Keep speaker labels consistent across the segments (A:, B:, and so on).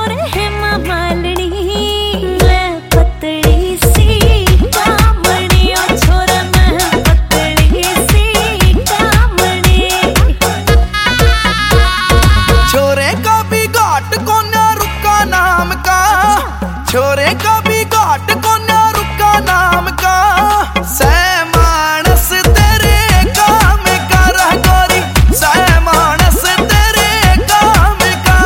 A: छोरे हेमा मालिनी मैं पतली सी कामणी ओ छोरा मैं पतली सी कामणी।
B: छोरे का भी घाट कोन्या रुका नाम का, छोरे का भी घाट कोन्या रुका नाम का। मानस तेरे काम का रह गोरी, मानस तेरे काम का।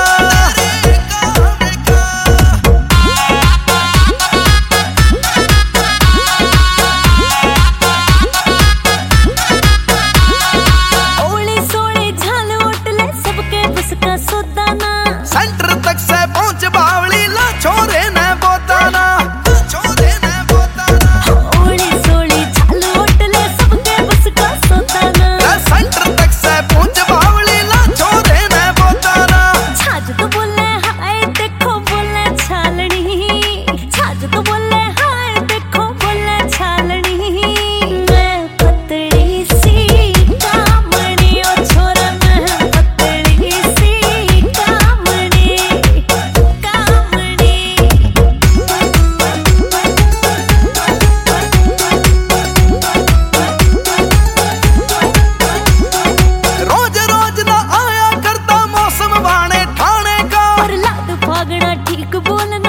A: ओली सोली झाल उठले सबके बस का सोदाना,
B: सेंटर तक से पहुंच बावली ला छोरे ने बोताना, छोरे ने बोताना।
A: ओली सोली झाल उठले सबके बस का सोदाना,
B: सेंटर तक से पहुंच बावली ला छोरे ने बोताना।
A: छाज तो बोले हाय देखो बोले छालनी, छाज तो बोले हाय देखो बोले छालनी। मैं पतली सी कामणी ओ छोरा मैं पतली सी कामणी कामणी।
B: रोज रोज ना आया करता मौसम बाणे ठाणे का,
A: पर लाद फागड़ा ठीक बोल